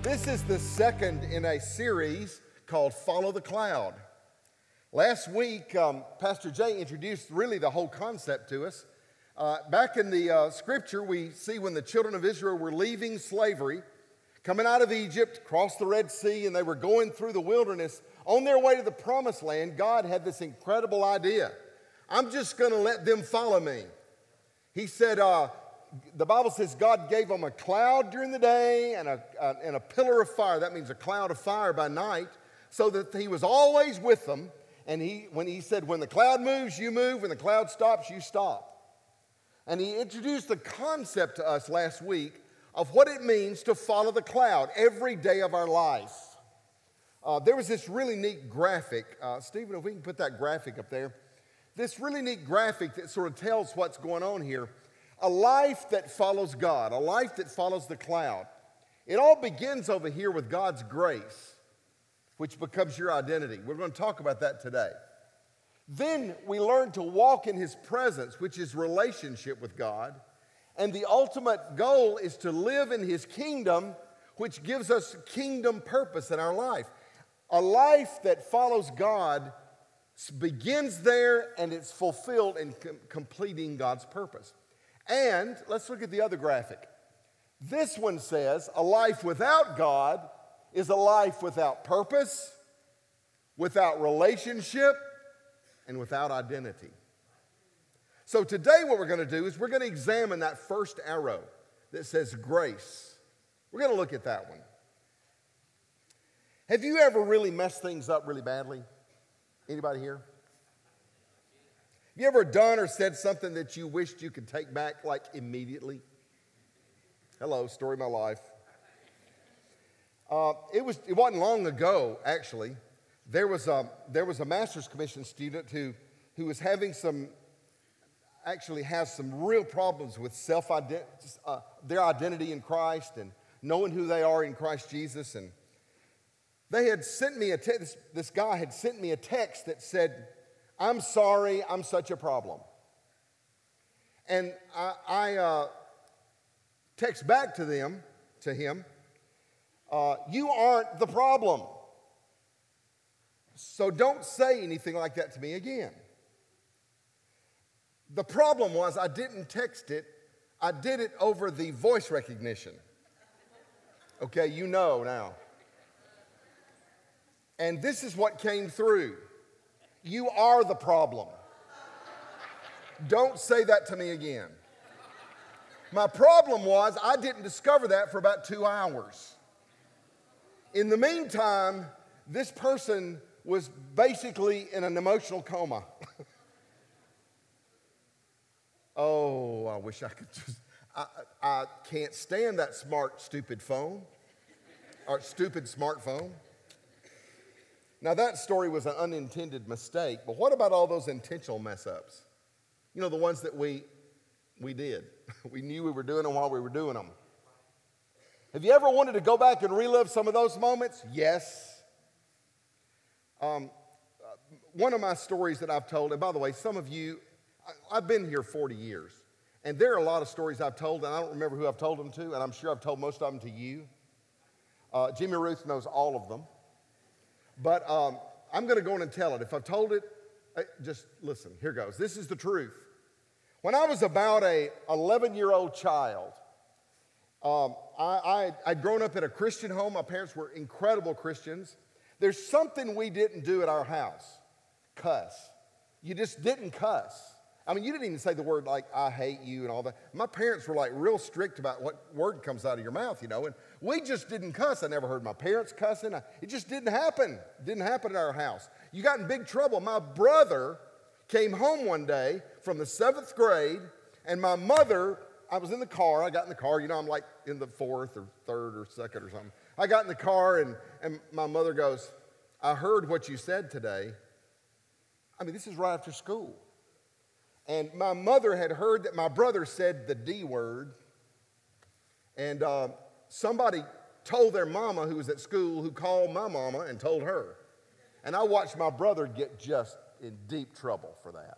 This is the second in a series called Follow the Cloud. Last week, Pastor Jay introduced really the whole concept to us. Back in the scripture, we see when the children of Israel were leaving slavery, coming out of Egypt, crossed the Red Sea, and they were going through the wilderness. On their way to the promised land, God had this incredible idea. I'm just going to let them follow me. He said, the Bible says God gave them a cloud during the day and a pillar of fire. That means a cloud of fire by night, so that he was always with them. And when he said, when the cloud moves, you move. When the cloud stops, you stop. And he introduced the concept to us last week of what it means to follow the cloud every day of our life. There was this really neat graphic. Stephen, if we can put that graphic up there. This really neat graphic that sort of tells what's going on here. A life that follows God, a life that follows the cloud. It all begins over here with God's grace, which becomes your identity. We're going to talk about that today. Then we learn to walk in His presence, which is relationship with God. And the ultimate goal is to live in His kingdom, which gives us kingdom purpose in our life. A life that follows God begins there, and it's fulfilled in completing God's purpose. And let's look at the other graphic. This one says a life without God is a life without purpose, without relationship, and without identity. So today what we're going to do is we're going to examine that first arrow that says grace. We're going to look at that one. Have you ever really messed things up really badly? Anybody here? Have you ever done or said something that you wished you could take back like immediately? Hello, story of my life. It wasn't long ago, actually. There was a master's commission student who was having has some real problems with their identity in Christ and knowing who they are in Christ Jesus. And they had sent me this guy had sent me a text that said, "I'm sorry, I'm such a problem." And I text back to him, "You aren't the problem. So don't say anything like that to me again." The problem was I didn't text it. I did it over the voice recognition. Okay, you know now. And this is what came through. "You are the problem. Don't say that to me again." My problem was I didn't discover that for about 2 hours. In the meantime, this person was basically in an emotional coma. Oh, I wish I could just, I can't stand that stupid smartphone. Now that story was an unintended mistake, but what about all those intentional mess ups? You know, the ones that we did. We knew we were doing them while we were doing them. Have you ever wanted to go back and relive some of those moments? Yes. One of my stories that I've told, and by the way, some of you, I've been here 40 years, and there are a lot of stories I've told, and I don't remember who I've told them to, and I'm sure I've told most of them to you. Jimmy Ruth knows all of them. But I'm going to go in and tell it. If I've told it, just listen. Here goes. This is the truth. When I was about a 11-year-old child, I'd grown up in a Christian home. My parents were incredible Christians. There's something we didn't do at our house. Cuss. You just didn't cuss. I mean, you didn't even say the word like, "I hate you" and all that. My parents were like real strict about what word comes out of your mouth, you know, and we just didn't cuss. I never heard my parents cussing. It just didn't happen. It didn't happen at our house. You got in big trouble. My brother came home one day from the 7th grade, and my mother, I was in the car. I got in the car. You know, I'm like in the 4th or 3rd or 2nd or something. I got in the car, and my mother goes, "I heard what you said today." I mean, this is right after school. And my mother had heard that my brother said the D word. And somebody told their mama who was at school, who called my mama and told her. And I watched my brother get just in deep trouble for that.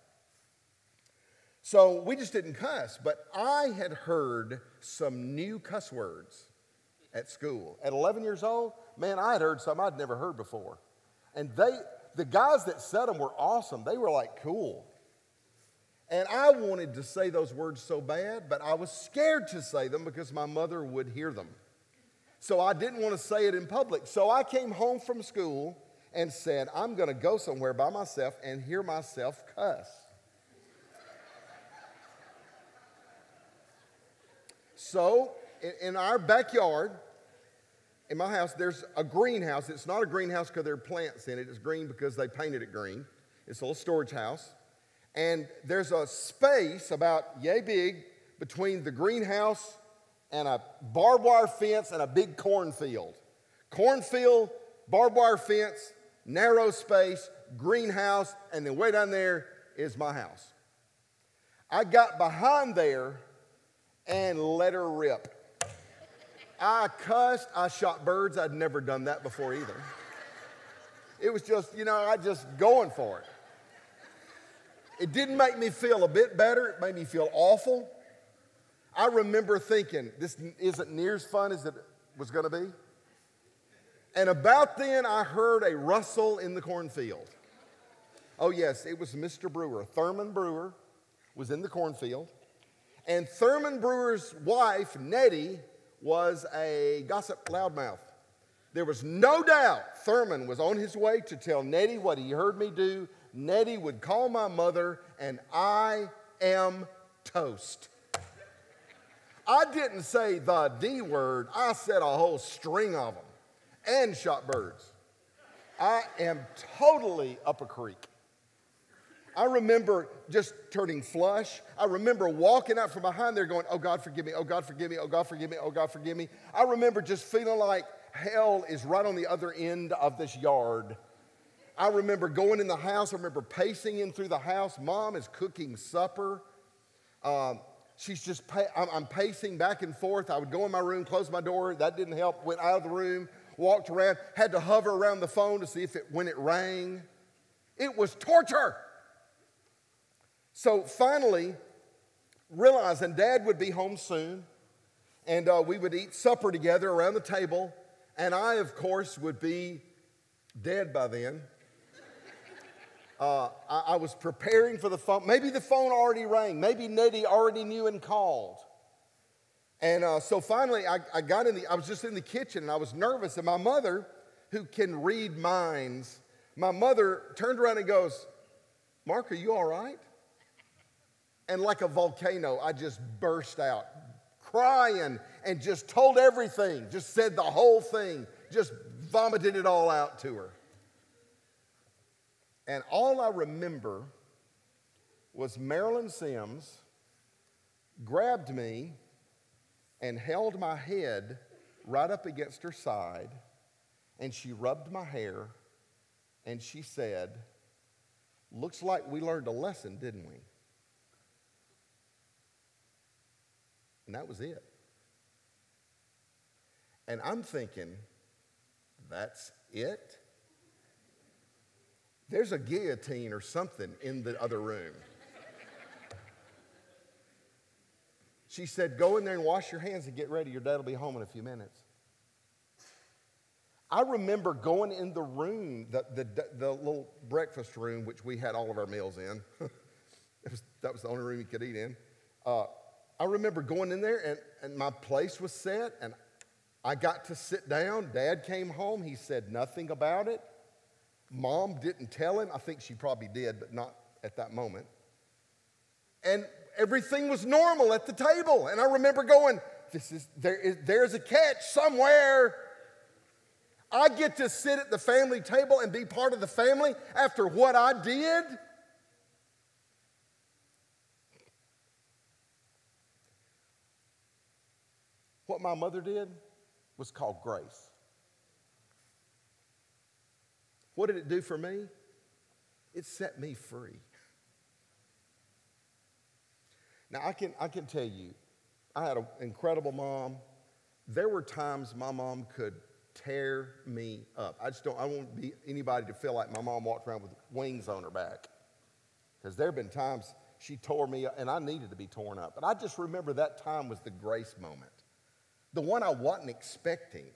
So we just didn't cuss. But I had heard some new cuss words at school. At 11 years old, man, I had heard something I'd never heard before. And the guys that said them were awesome. They were like cool. And I wanted to say those words so bad, but I was scared to say them because my mother would hear them. So I didn't want to say it in public. So I came home from school and said, I'm going to go somewhere by myself and hear myself cuss. So in our backyard, in my house, there's a greenhouse. It's not a greenhouse because there are plants in it. It's green because they painted it green. It's a little storage house. And there's a space about yay big between the greenhouse and a barbed wire fence and a big cornfield. Cornfield, barbed wire fence, narrow space, greenhouse, and then way down there is my house. I got behind there and let her rip. I cussed, I shot birds. I'd never done that before either. It was just, I just going for it. It didn't make me feel a bit better. It made me feel awful. I remember thinking, this isn't near as fun as it was going to be. And about then, I heard a rustle in the cornfield. Oh, yes, it was Mr. Brewer. Thurman Brewer was in the cornfield. And Thurman Brewer's wife, Nettie, was a gossip loudmouth. There was no doubt Thurman was on his way to tell Nettie what he heard me do. Nettie would call my mother, and I am toast. I didn't say the D word. I said a whole string of them and shot birds. I am totally up a creek. I remember just turning flush. I remember walking out from behind there going, oh, God, forgive me. Oh, God, forgive me. Oh, God, forgive me. Oh, God, forgive me. I remember just feeling like hell is right on the other end of this yard. I remember going in the house. I remember pacing in through the house. Mom is cooking supper. I'm pacing back and forth. I would go in my room, close my door. That didn't help. Went out of the room, walked around, had to hover around the phone to see when it rang. It was torture. So finally, realizing Dad would be home soon, and we would eat supper together around the table, and I, of course, would be dead by then. I was preparing for the phone. Maybe the phone already rang. Maybe Nettie already knew and called. And so finally, I was just in the kitchen, and I was nervous. And my mother, who can read minds, my mother turned around and goes, Mark, are you all right? And like a volcano, I just burst out crying and just told everything, just said the whole thing, just vomited it all out to her. And all I remember was Marilyn Sims grabbed me and held my head right up against her side, and she rubbed my hair, and she said, looks like we learned a lesson, didn't we? And that was it. And I'm thinking, that's it? There's a guillotine or something in the other room. She said, go in there and wash your hands and get ready. Your dad will be home in a few minutes. I remember going in the room, the little breakfast room, which we had all of our meals in. That was the only room you could eat in. I remember going in there, and my place was set, and I got to sit down. Dad came home. He said nothing about it. Mom didn't tell him. I think she probably did, but not at that moment. And everything was normal at the table. And I remember going, there's a catch somewhere. I get to sit at the family table and be part of the family after what I did. What my mother did was called grace. What did it do for me? It set me free. Now, I can tell you, I had an incredible mom. There were times my mom could tear me up. I won't be anybody to feel like my mom walked around with wings on her back. Because there have been times she tore me up, and I needed to be torn up. But I just remember that time was the grace moment. the one I wasn't expecting.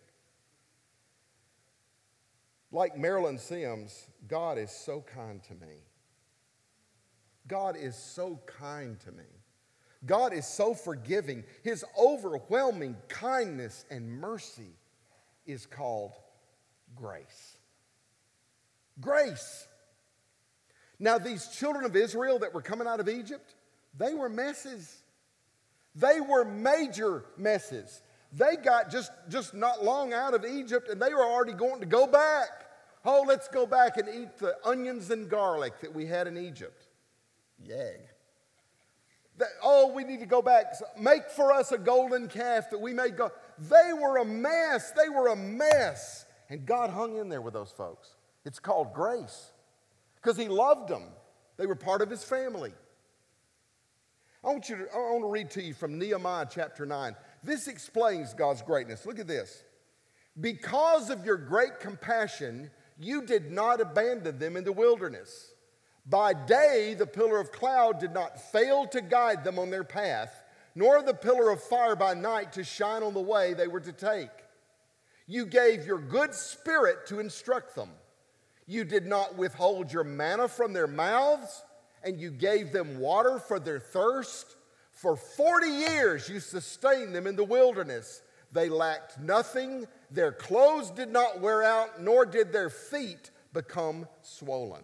Like Marilyn Sims, God is so kind to me. God is so kind to me. God is so forgiving. His overwhelming kindness and mercy is called grace. Grace. Now, these children of Israel that were coming out of Egypt, they were messes. They were major messes. They got just not long out of Egypt, and they were already going to go back. Oh, let's go back and eat the onions and garlic that we had in Egypt. Yag. We need to go back. Make for us a golden calf that we may go. They were a mess. They were a mess. And God hung in there with those folks. It's called grace because he loved them. They were part of his family. I want to read to you from Nehemiah chapter 9. This explains God's greatness. Look at this. Because of your great compassion, you did not abandon them in the wilderness. By day, the pillar of cloud did not fail to guide them on their path, nor the pillar of fire by night to shine on the way they were to take. You gave your good spirit to instruct them. You did not withhold your manna from their mouths, and you gave them water for their thirst. For 40 years you sustained them in the wilderness. They lacked nothing. Their clothes did not wear out, nor did their feet become swollen.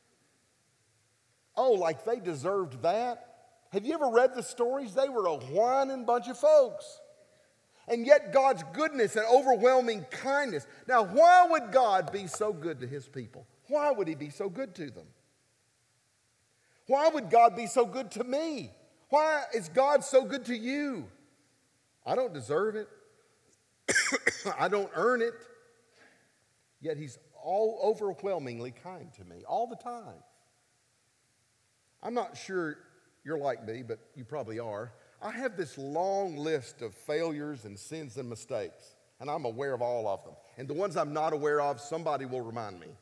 Oh, like they deserved that. Have you ever read the stories? They were a whining bunch of folks. And yet God's goodness and overwhelming kindness. Now, why would God be so good to his people? Why would he be so good to them? Why would God be so good to me? Why is God so good to you? I don't deserve it. I don't earn it. Yet he's all overwhelmingly kind to me all the time. I'm not sure you're like me, but you probably are. I have this long list of failures and sins and mistakes, and I'm aware of all of them. And the ones I'm not aware of, somebody will remind me.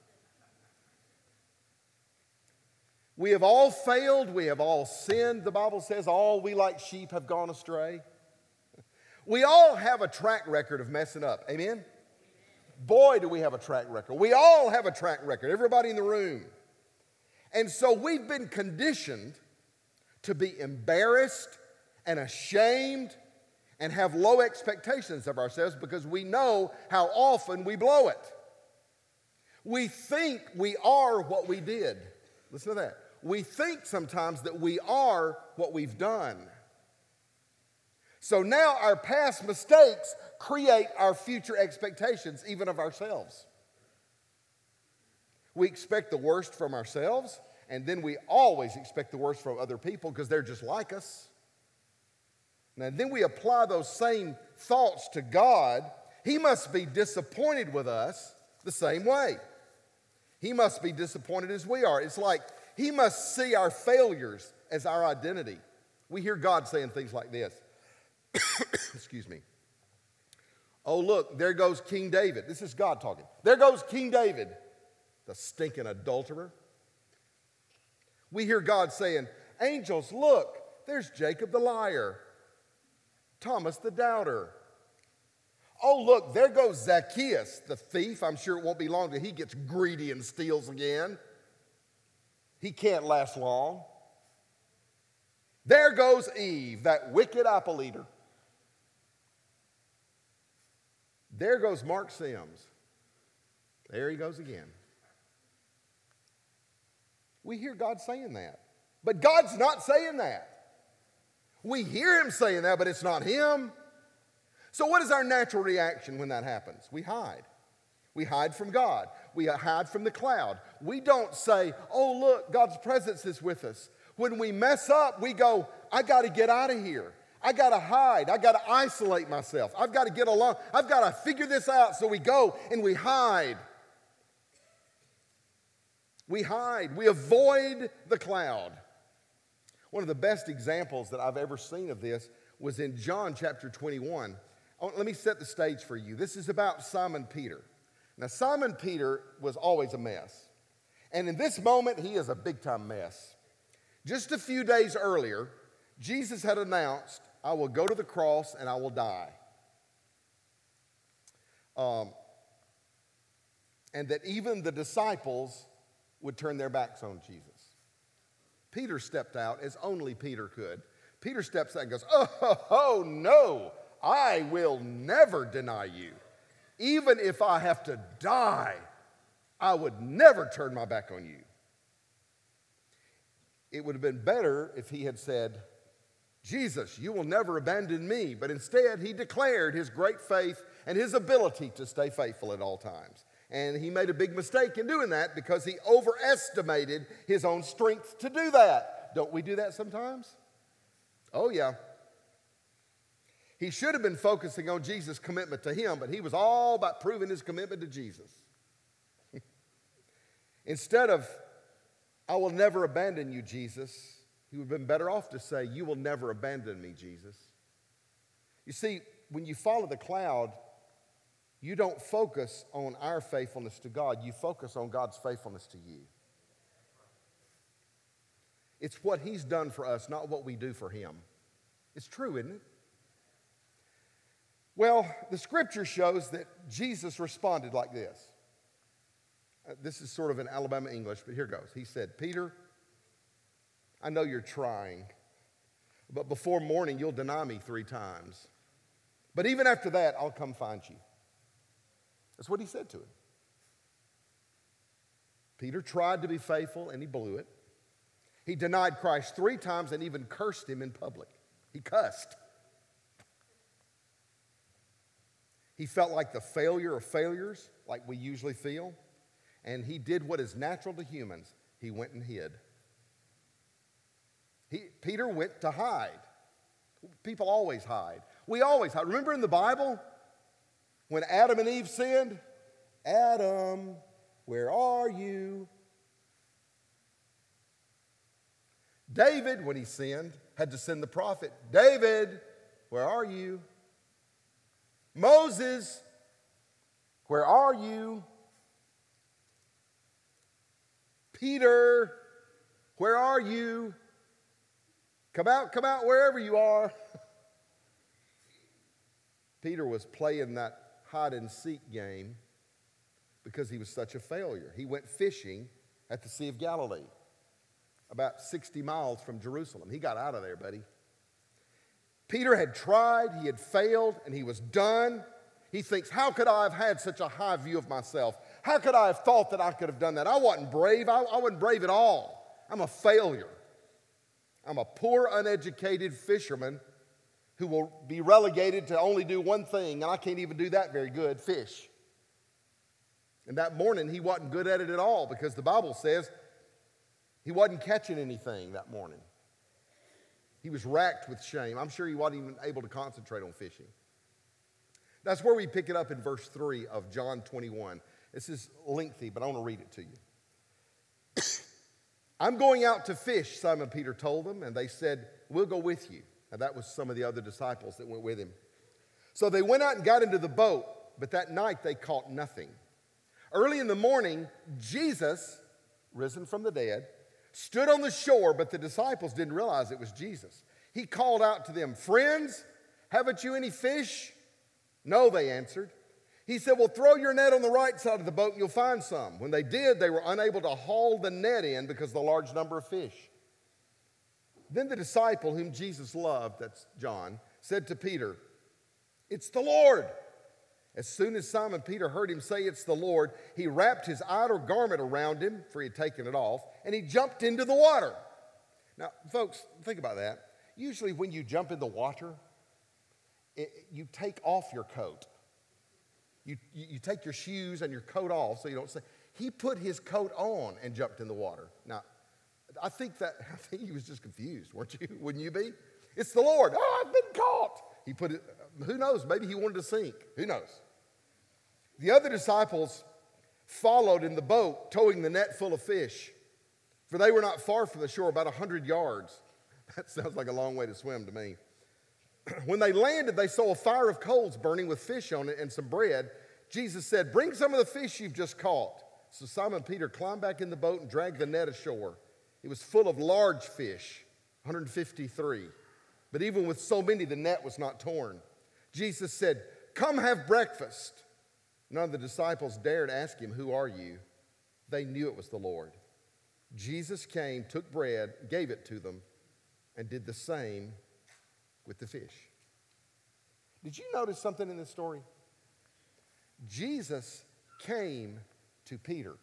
We have all failed. We have all sinned. The Bible says all we like sheep have gone astray. We all have a track record of messing up. Amen? Boy, do we have a track record. We all have a track record, everybody in the room. And so we've been conditioned to be embarrassed and ashamed and have low expectations of ourselves because we know how often we blow it. We think we are what we did. Listen to that. We think sometimes that we are what we've done. So now our past mistakes create our future expectations, even of ourselves. We expect the worst from ourselves, and then we always expect the worst from other people because they're just like us. And then we apply those same thoughts to God. He must be disappointed with us the same way. He must be disappointed as we are. It's like he must see our failures as our identity. We hear God saying things like this. Excuse me. Oh, look, there goes King David. This is God talking. There goes King David, the stinking adulterer. We hear God saying, angels, look, there's Jacob the liar, Thomas the doubter. Oh, look, there goes Zacchaeus, the thief. I'm sure it won't be long till he gets greedy and steals again. He can't last long. There goes Eve, that wicked apple eater. There goes Mark Sims. There he goes again. We hear God saying that. But God's not saying that. We hear him saying that, but it's not him. So what is our natural reaction when that happens? We hide. We hide from God. We hide from the cloud. We don't say, oh, look, God's presence is with us. When we mess up, we go, I got to get out of here. I got to hide. I got to isolate myself. I've got to get alone. I've got to figure this out. So we go and we hide. We hide. We avoid the cloud. One of the best examples that I've ever seen of this was in John chapter 21. Let me set the stage for you. This is about Simon Peter. Now, Simon Peter was always a mess. And in this moment, he is a big-time mess. Just a few days earlier, Jesus had announced, I will go to the cross and I will die. and that even the disciples would turn their backs on Jesus. Peter stepped out as only Peter could. Peter steps out and goes, oh, no, I will never deny you. Even if I have to die, I would never turn my back on you. It would have been better if he had said, Jesus, you will never abandon me. But instead, he declared his great faith and his ability to stay faithful at all times. And he made a big mistake in doing that because he overestimated his own strength to do that. Don't we do that sometimes? Oh, yeah. He should have been focusing on Jesus' commitment to him, but he was all about proving his commitment to Jesus. Instead of, I will never abandon you, Jesus, he would have been better off to say, you will never abandon me, Jesus. You see, when you follow the cloud, you don't focus on our faithfulness to God. You focus on God's faithfulness to you. It's what he's done for us, not what we do for him. It's true, isn't it? Well, the scripture shows that Jesus responded like this. This is sort of in Alabama English, but here goes. He said, Peter, I know you're trying, but before morning you'll deny me 3 times. But even after that, I'll come find you. That's what he said to him. Peter tried to be faithful and he blew it. He denied Christ 3 times and even cursed him in public. He cussed. He felt like the failure of failures, like we usually feel. And he did what is natural to humans. He went and hid. Peter went to hide. People always hide. We always hide. Remember in the Bible when Adam and Eve sinned? Adam, where are you? David, when he sinned, had to send the prophet. David, where are you? Moses, where are you? Peter, where are you? Come out wherever you are. Peter was playing that hide and seek game because he was such a failure. He went fishing at the Sea of Galilee, about 60 miles from Jerusalem. He got out of there, buddy. Peter had tried, he had failed, and he was done. He thinks, how could I have had such a high view of myself? How could I have thought that I could have done that? I wasn't brave. I wasn't brave at all. I'm a failure. I'm a poor, uneducated fisherman who will be relegated to only do one thing, and I can't even do that very good, fish. And that morning, he wasn't good at it at all because the Bible says he wasn't catching anything that morning. He was racked with shame. I'm sure he wasn't even able to concentrate on fishing. That's where we pick it up in verse 3 of John 21. This is lengthy, but I want to read it to you. I'm going out to fish, Simon Peter told them, and they said, we'll go with you. Now that was some of the other disciples that went with him. So they went out and got into the boat, but that night they caught nothing. Early in the morning, Jesus, risen from the dead, stood on the shore, but the disciples didn't realize it was Jesus. He called out to them, friends, haven't you any fish? No, they answered. He said, well, throw your net on the right side of the boat and you'll find some. When they did, they were unable to haul the net in because of the large number of fish. Then the disciple whom Jesus loved, that's John, said to Peter, it's the Lord. As soon as Simon Peter heard him say it's the Lord, he wrapped his outer garment around him, for he had taken it off, and he jumped into the water. Now, folks, think about that. Usually when you jump in the water, you take off your coat. You take your shoes and your coat off so you don't say. He put his coat on and jumped in the water. Now, I think he was just confused, weren't you? Wouldn't you be? It's the Lord. Oh, I've been caught. He put it, who knows? Maybe he wanted to sink. Who knows? The other disciples followed in the boat, towing the net full of fish, for they were not far from the shore, about 100 yards. That sounds like a long way to swim to me. When they landed, they saw a fire of coals burning with fish on it and some bread. Jesus said, bring some of the fish you've just caught. So Simon Peter climbed back in the boat and dragged the net ashore. It was full of large fish, 153. But even with so many, the net was not torn. Jesus said, come have breakfast. None of the disciples dared ask him, "Who are you?" They knew it was the Lord. Jesus came, took bread, gave it to them, and did the same with the fish. Did you notice something in this story? Jesus came to Peter.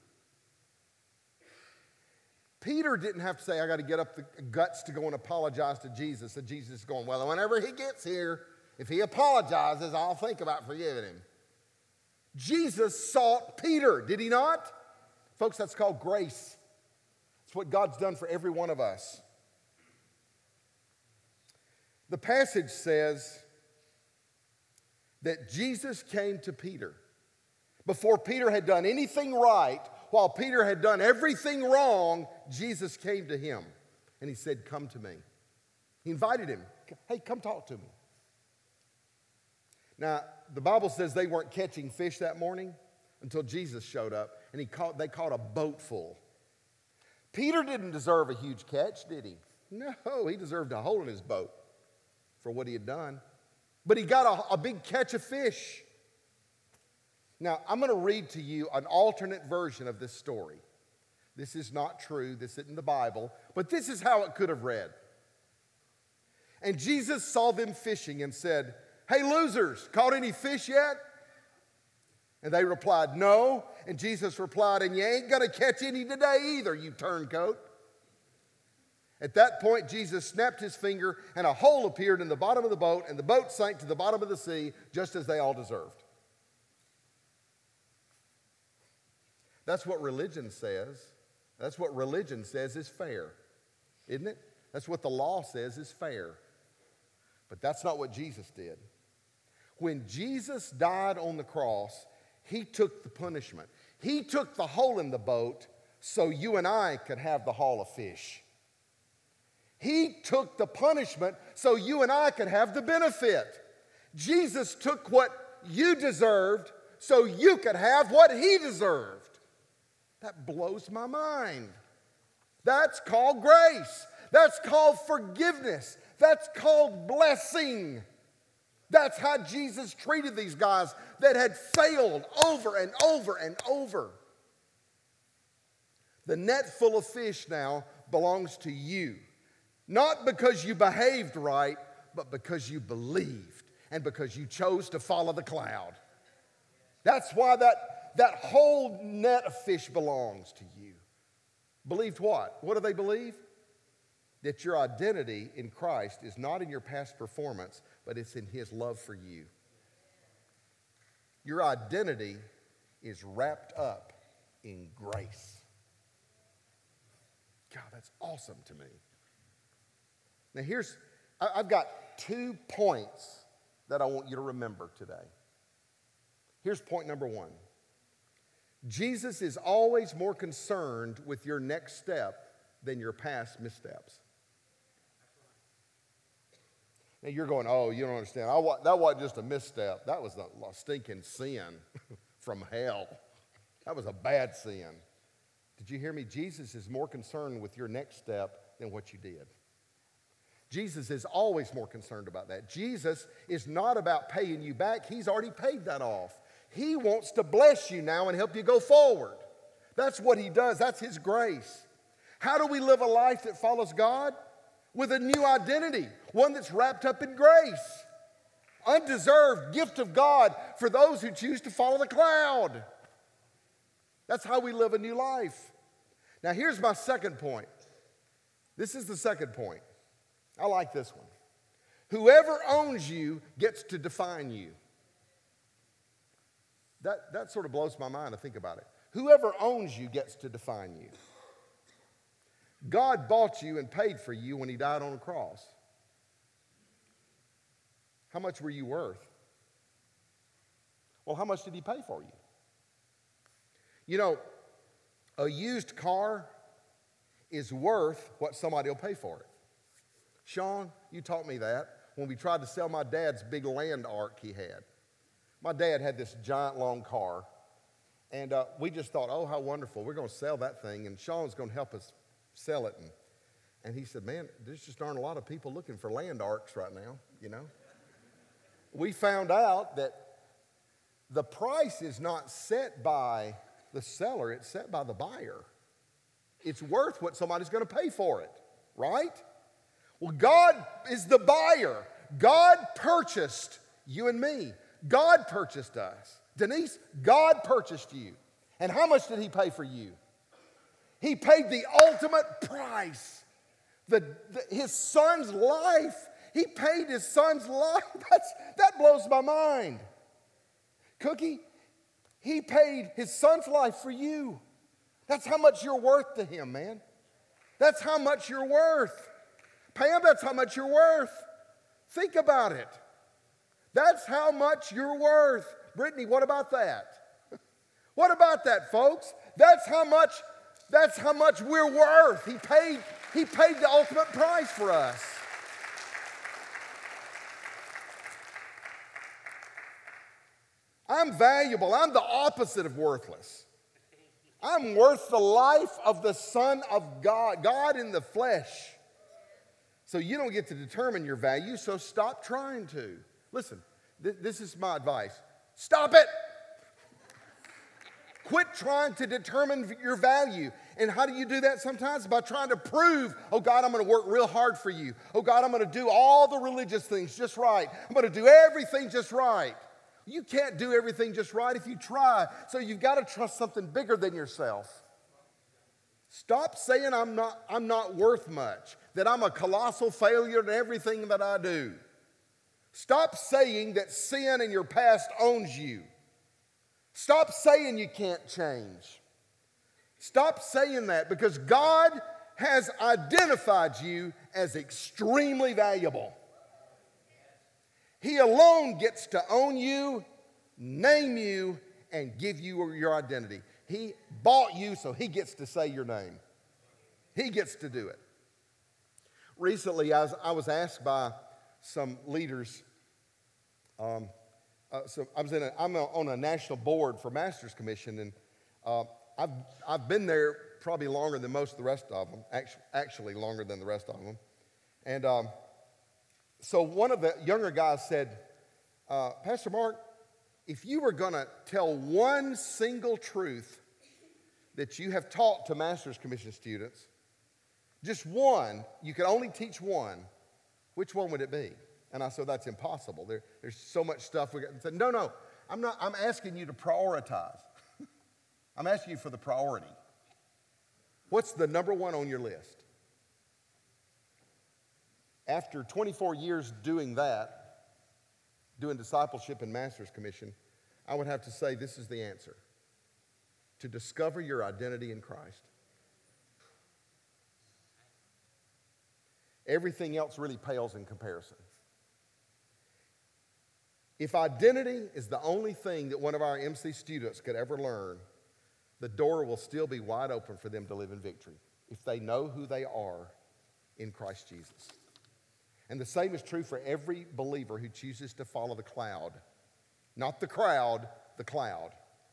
Peter didn't have to say, "I got to get up the guts to go and apologize to Jesus." And Jesus is going, "Well, whenever he gets here, if he apologizes, I'll think about forgiving him." Jesus sought Peter, did he not? Folks, that's called grace. It's what God's done for every one of us. The passage says that Jesus came to Peter. Before Peter had done anything right, while Peter had done everything wrong, Jesus came to him and he said, "Come to me." He invited him. "Hey, come talk to me." Now, the Bible says they weren't catching fish that morning until Jesus showed up, and they caught a boat full. Peter didn't deserve a huge catch, did he? No, he deserved a hole in his boat for what he had done. But he got a big catch of fish. Now, I'm going to read to you an alternate version of this story. This is not true. This isn't the Bible. But this is how it could have read. "And Jesus saw them fishing and said, 'Hey, losers, caught any fish yet?' And they replied, 'No.' And Jesus replied, 'And you ain't going to catch any today either, you turncoat.' At that point, Jesus snapped his finger, and a hole appeared in the bottom of the boat, and the boat sank to the bottom of the sea, just as they all deserved." That's what religion says. That's what religion says is fair, isn't it? That's what the law says is fair. But that's not what Jesus did. When Jesus died on the cross, he took the punishment. He took the hole in the boat so you and I could have the haul of fish. He took the punishment so you and I could have the benefit. Jesus took what you deserved so you could have what he deserved. That blows my mind. That's called grace. That's called forgiveness. That's called blessing. That's how Jesus treated these guys that had failed over and over and over. The net full of fish now belongs to you. Not because you behaved right, but because you believed and because you chose to follow the cloud. That's why that whole net of fish belongs to you. Believed what? What do they believe? That your identity in Christ is not in your past performance, but it's in his love for you. Your identity is wrapped up in grace. God, that's awesome to me. Now I've got 2 points that I want you to remember today. Here's point number 1. Jesus is always more concerned with your next step than your past missteps. Now you're going, "Oh, you don't understand. That wasn't just a misstep. That was a stinking sin from hell. That was a bad sin." Did you hear me? Jesus is more concerned with your next step than what you did. Jesus is always more concerned about that. Jesus is not about paying you back. He's already paid that off. He wants to bless you now and help you go forward. That's what he does. That's his grace. How do we live a life that follows God? With a new identity, one that's wrapped up in grace. Undeserved gift of God for those who choose to follow the cloud. That's how we live a new life. Now here's my second point. This is the second point. I like this one. Whoever owns you gets to define you. That sort of blows my mind to think about it. Whoever owns you gets to define you. God bought you and paid for you when he died on the cross. How much were you worth? Well, how much did he pay for you? You know, a used car is worth what somebody will pay for it. Sean, you taught me that when we tried to sell my dad's big land ark he had. My dad had this giant long car, and we just thought, "Oh, how wonderful. We're going to sell that thing, and Sean's going to help us sell it." And he said, "Man, there's just aren't a lot of people looking for land arks right now, you know." We found out that the price is not set by the seller, it's set by the buyer. It's worth what somebody's going to pay for it, right? Well, God is the buyer. God purchased you and me. God purchased us. Denise, God purchased you. And how much did he pay for you? He paid the ultimate price. His son's life. He paid his son's life. That blows my mind. Cookie, he paid his son's life for you. That's how much you're worth to him, man. That's how much you're worth. Pam, that's how much you're worth. Think about it. That's how much you're worth. Brittany, what about that? What about that, folks? That's how much we're worth. He paid the ultimate price for us. I'm valuable. I'm the opposite of worthless. I'm worth the life of the Son of God, God in the flesh. So you don't get to determine your value, so stop trying to. Listen, this is my advice. Stop it. Quit trying to determine your value. And how do you do that sometimes? By trying to prove, oh God, I'm going to work real hard for you. Oh God, I'm going to do all the religious things just right. I'm going to do everything just right. You can't do everything just right if you try. So you've got to trust something bigger than yourself. Stop saying I'm not worth much, that I'm a colossal failure in everything that I do. Stop saying that sin in your past owns you. Stop saying you can't change. Stop saying that, because God has identified you as extremely valuable. He alone gets to own you, name you, and give you your identity. He bought you, so he gets to say your name. He gets to do it. Recently, I was asked by some leaders. I'm on a national board for Master's Commission, and I've been there probably longer than most of the rest of them. Actually, longer than the rest of them. And so one of the younger guys said, Pastor Mark, if you were going to tell one single truth that you have taught to Master's Commission students, just one, you could only teach one, which one would it be? And I said, that's impossible. There's so much stuff. He said, no, I'm asking you to prioritize. I'm asking you for the priority. What's the number one on your list? After 24 years doing that, doing discipleship and Master's Commission, I would have to say this is the answer: to discover your identity in Christ. Everything else really pales in comparison. If identity is the only thing that one of our MC students could ever learn, the door will still be wide open for them to live in victory if they know who they are in Christ Jesus. And the same is true for every believer who chooses to follow the cloud. Not the crowd, the cloud.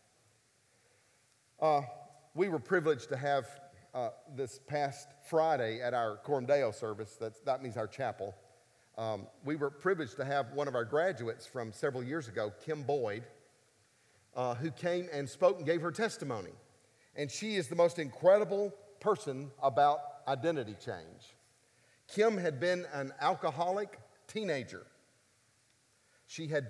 We were privileged to have this past Friday at our Coram Deo service, that means our chapel. We were privileged to have one of our graduates from several years ago, Kim Boyd, who came and spoke and gave her testimony. And she is the most incredible person about identity change. Kim had been an alcoholic teenager. She had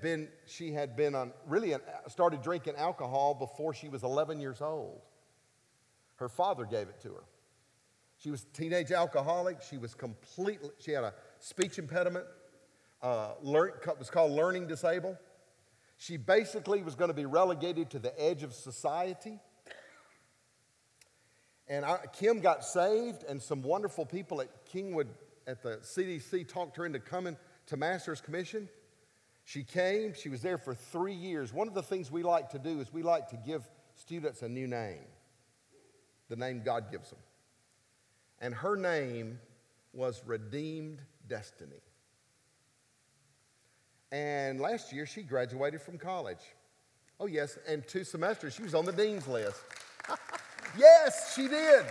started drinking alcohol before she was 11 years old. Her father gave it to her. She was a teenage alcoholic. She had a speech impediment, was called learning disabled. She basically was going to be relegated to the edge of society. And Kim got saved, and some wonderful people at Kingwood at the CDC talked her into coming to Master's Commission. She came. She was there for 3 years. One of the things we like to do is we like to give students a new name, the name God gives them. And her name was Redeemed Destiny. And last year, she graduated from college. Oh, yes, and 2 semesters, she was on the dean's list. Yes, she did.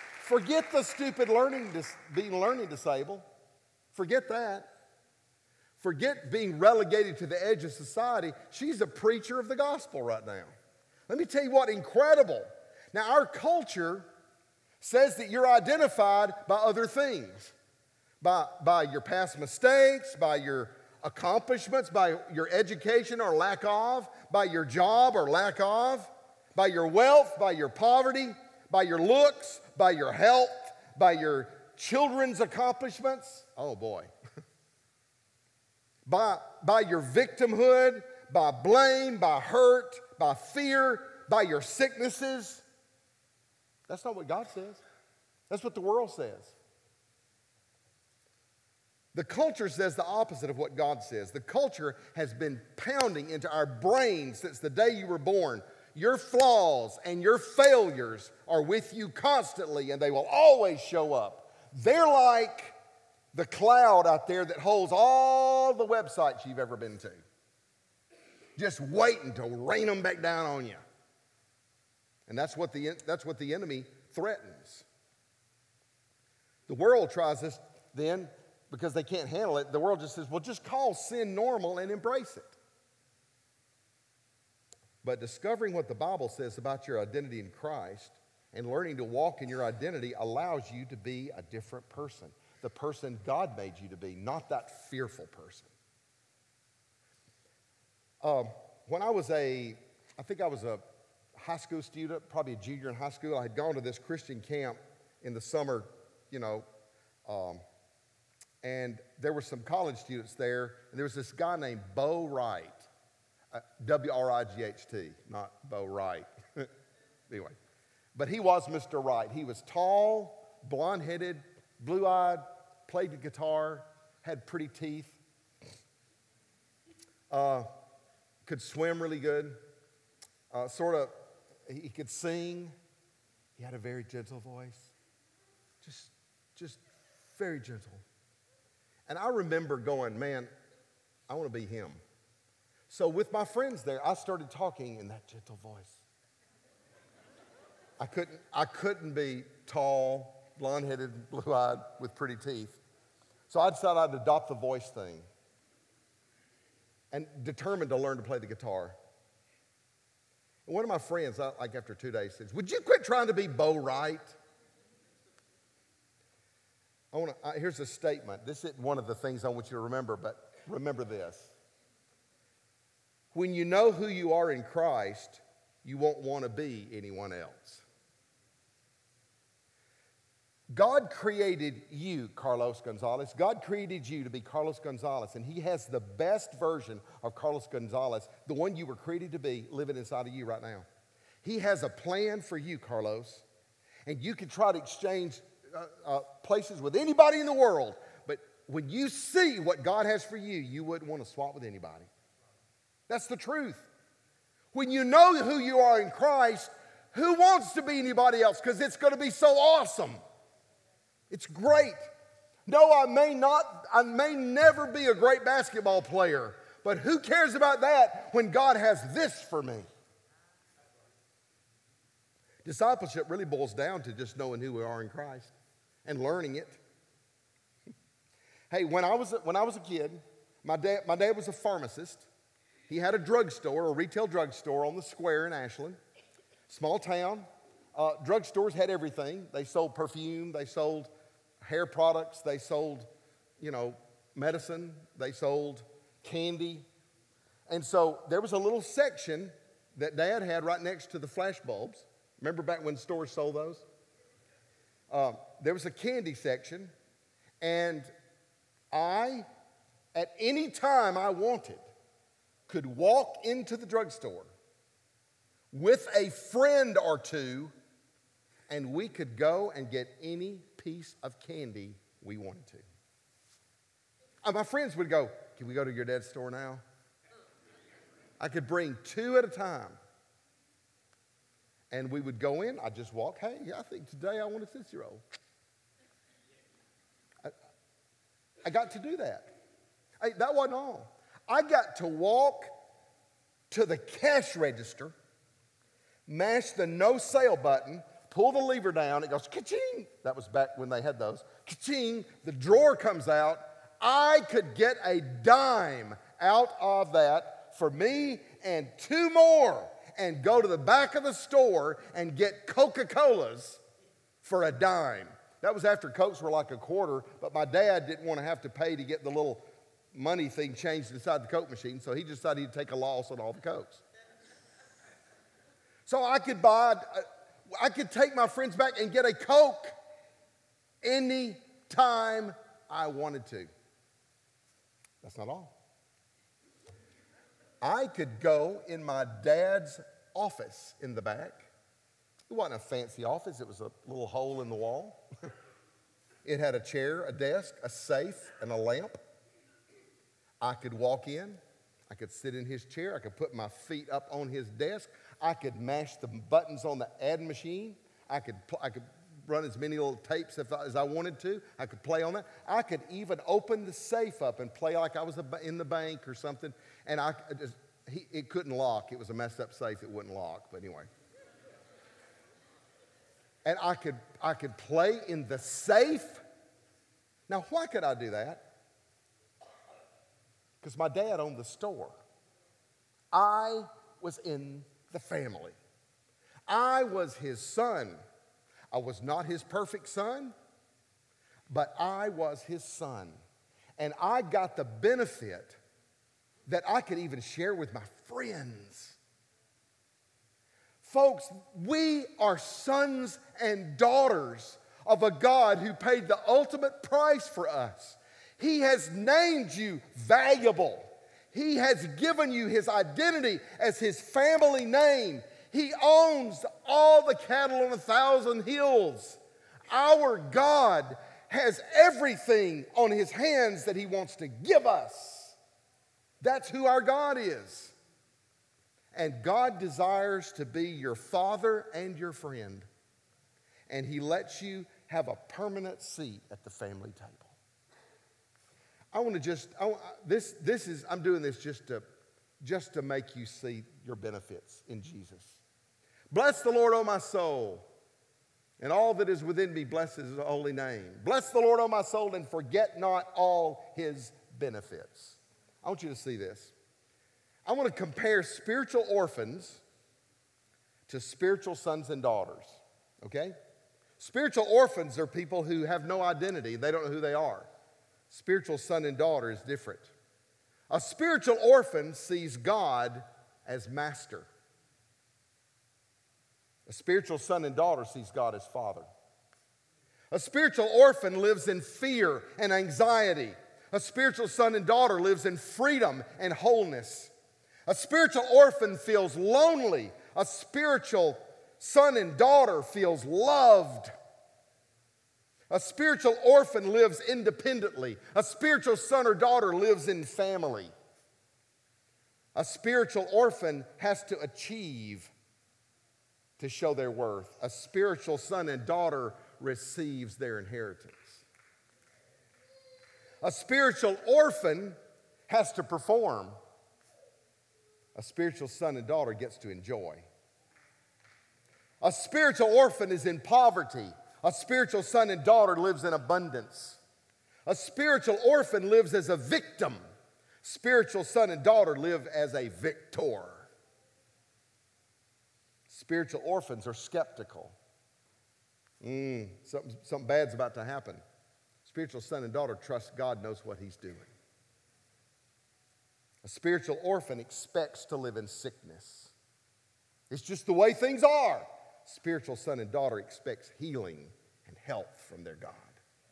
Forget the stupid being learning disabled. Forget that. Forget being relegated to the edge of society. She's a preacher of the gospel right now. Let me tell you what, incredible. Now, our culture says that you're identified by other things, by your past mistakes, by your accomplishments, by your education or lack of, by your job or lack of, by your wealth, by your poverty, by your looks, by your health, by your children's accomplishments. Oh boy. by your victimhood, by blame, by hurt, by fear, by your sicknesses. That's not what God says. That's what the world says. The culture says the opposite of what God says. The culture has been pounding into our brains since the day you were born. Your flaws and your failures are with you constantly, and they will always show up. They're like the cloud out there that holds all the websites you've ever been to, just waiting to rain them back down on you. And that's what the enemy threatens. The world tries this then, because they can't handle it. The world just says, well, just call sin normal and embrace it. But discovering what the Bible says about your identity in Christ and learning to walk in your identity allows you to be a different person. The person God made you to be, not that fearful person. When I think I was a high school student, probably a junior in high school. I had gone to this Christian camp in the summer, and there were some college students there, and there was this guy named Bo Wright, W-R-I-G-H-T, not Bo Wright. Anyway, but he was Mr. Wright. He was tall, blonde-headed, blue-eyed, played the guitar, had pretty teeth, could swim really good, he could sing. He had a very gentle voice, just very gentle. And I remember going, man, I want to be him. So with my friends there, I started talking in that gentle voice. I couldn't be tall, blonde-headed, blue-eyed with pretty teeth. So I decided I'd adopt the voice thing and determined to learn to play the guitar. And one of my friends, like after 2 days, says, would you quit trying to be Bo Wright? Here's a statement. This isn't one of the things I want you to remember, but remember this. When you know who you are in Christ, you won't want to be anyone else. God created you, Carlos Gonzalez. God created you to be Carlos Gonzalez, and He has the best version of Carlos Gonzalez, the one you were created to be, living inside of you right now. He has a plan for you, Carlos, and you can try to exchange places with anybody in the world, but when you see what God has for you, you wouldn't want to swap with anybody. That's the truth. When you know who you are in Christ, who wants to be anybody else? Because it's going to be so awesome. It's great. No, I may never be a great basketball player, but who cares about that when God has this for me? Discipleship really boils down to just knowing who we are in Christ and learning it. Hey, when I was a kid, my dad was a pharmacist. He had a drugstore, a retail drugstore on the square in Ashland, small town. Drugstores had everything. They sold perfume, they sold hair products, they sold, medicine, they sold candy. And so there was a little section that Dad had right next to the flash bulbs. Remember back when stores sold those? There was a candy section, and I, at any time I wanted, could walk into the drugstore with a friend or two, and we could go and get any piece of candy we wanted to. My friends would go, can we go to your dad's store now? I could bring 2 at a time. And we would go in, I'd just walk, hey, I think today I want a Tootsie Roll. I got to do that. Hey, that wasn't all. I got to walk to the cash register, mash the no sale button, pull the lever down, it goes ka-ching. That was back when they had those. Ka-ching, the drawer comes out. I could get a dime out of that for me and 2 more and go to the back of the store and get Coca-Colas for a dime. That was after Cokes were like a quarter, but my dad didn't want to have to pay to get the little money thing changed inside the Coke machine, so he just decided he'd take a loss on all the Cokes. So I could take my friends back and get a Coke any time I wanted to. That's not all. I could go in my dad's office in the back. It wasn't a fancy office. It was a little hole in the wall. It had a chair, a desk, a safe, and a lamp. I could walk in. I could sit in his chair. I could put my feet up on his desk. I could mash the buttons on the ad machine. I could run as many little tapes as I wanted to. I could play on that. I could even open the safe up and play like I was in the bank or something. And it couldn't lock. It was a messed up safe. It wouldn't lock. But anyway. And I could play in the safe. Now, why could I do that? Because my dad owned the store. I was in the family. I was his son. I was not his perfect son, but I was his son. And I got the benefit that I could even share with my friends. Folks, we are sons and daughters of a God who paid the ultimate price for us. He has named you valuable. He has given you his identity as his family name. He owns all the cattle on 1,000 hills. Our God has everything on his hands that he wants to give us. That's who our God is. And God desires to be your father and your friend. And he lets you have a permanent seat at the family table. I'm doing this just to make you see your benefits in Jesus. Bless the Lord, O my soul, and all that is within me, bless his holy name. Bless the Lord, O my soul, and forget not all his benefits. I want you to see this. I want to compare spiritual orphans to spiritual sons and daughters, okay? Spiritual orphans are people who have no identity. They don't know who they are. Spiritual son and daughter is different. A spiritual orphan sees God as master. A spiritual son and daughter sees God as father. A spiritual orphan lives in fear and anxiety. A spiritual son and daughter lives in freedom and wholeness. A spiritual orphan feels lonely. A spiritual son and daughter feels loved. A spiritual orphan lives independently. A spiritual son or daughter lives in family. A spiritual orphan has to achieve to show their worth. A spiritual son and daughter receives their inheritance. A spiritual orphan has to perform. A spiritual son and daughter gets to enjoy. A spiritual orphan is in poverty. A spiritual son and daughter lives in abundance. A spiritual orphan lives as a victim. Spiritual son and daughter live as a victor. Spiritual orphans are skeptical. Something bad's about to happen. Spiritual son and daughter trust God knows what he's doing. A spiritual orphan expects to live in sickness. It's just the way things are. Spiritual son and daughter expects healing and health from their God.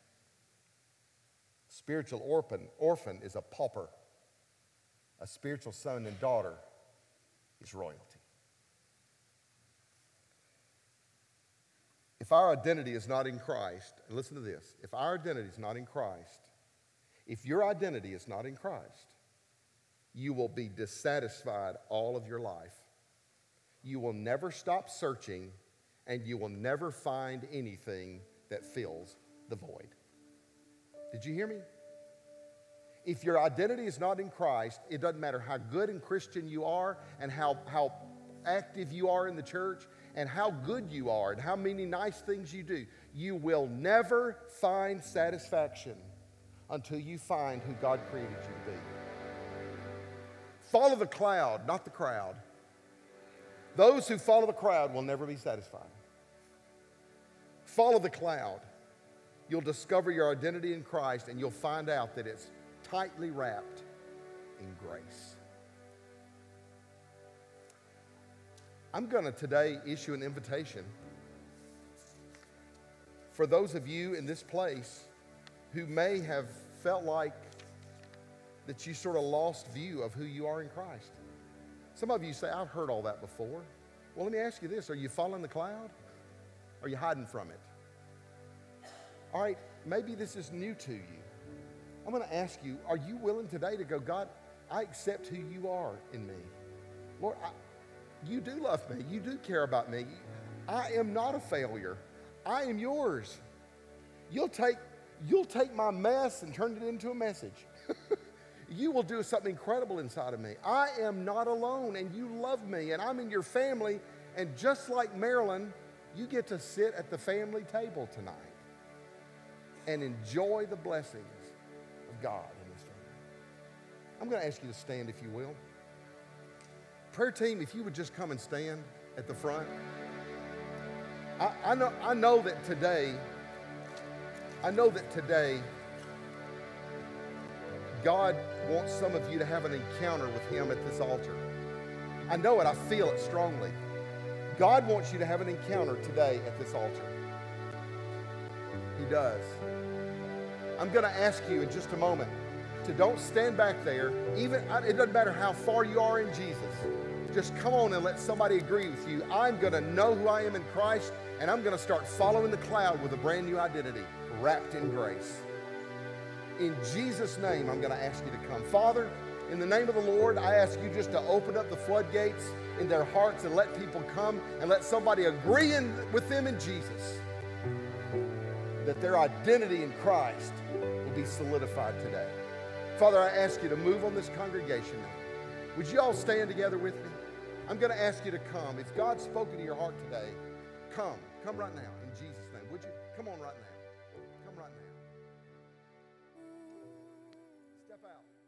Spiritual orphan is a pauper. A spiritual son and daughter is royalty. If our identity is not in Christ, and listen to this, if our identity is not in Christ, if your identity is not in Christ, you will be dissatisfied all of your life. You will never stop searching, and you will never find anything that fills the void. Did you hear me? If your identity is not in Christ, it doesn't matter how good and Christian you are and how active you are in the church and how good you are and how many nice things you do, you will never find satisfaction until you find who God created you to be. Follow the cloud, not the crowd. Those who follow the crowd will never be satisfied. Follow the cloud. You'll discover your identity in Christ, and you'll find out that it's tightly wrapped in grace. I'm going to today issue an invitation for those of you in this place who may have felt like that you sort of lost view of who you are in Christ. Some of you say, I've heard all that before. Well, let me ask you this. Are you following the cloud? Or are you hiding from it? All right, maybe this is new to you. I'm going to ask you, are you willing today to go, God, I accept who you are in me. Lord, you do love me. You do care about me. I am not a failure. I am yours. You'll take my mess and turn it into a message. You will do something incredible inside of me. I am not alone, and you love me, and I'm in your family. And just like Marilyn, you get to sit at the family table tonight and enjoy the blessings of God in this family. I'm going to ask you to stand, if you will. Prayer team, if you would just come and stand at the front. I know that today, God wants some of you to have an encounter with Him at this altar. I know it. I feel it strongly. God wants you to have an encounter today at this altar. He does. I'm going to ask you in just a moment to don't stand back there. It doesn't matter how far you are in Jesus. Just come on and let somebody agree with you. I'm going to know who I am in Christ, and I'm going to start following the cloud with a brand new identity, wrapped in grace. In Jesus' name, I'm going to ask you to come. Father, in the name of the Lord, I ask you just to open up the floodgates in their hearts and let people come and let somebody agree with them in Jesus that their identity in Christ will be solidified today. Father, I ask you to move on this congregation now. Would you all stand together with me? I'm going to ask you to come. If God's spoken to your heart today, come. Come right now in Jesus' name. Would you? Come on right now. Come right now. Step out.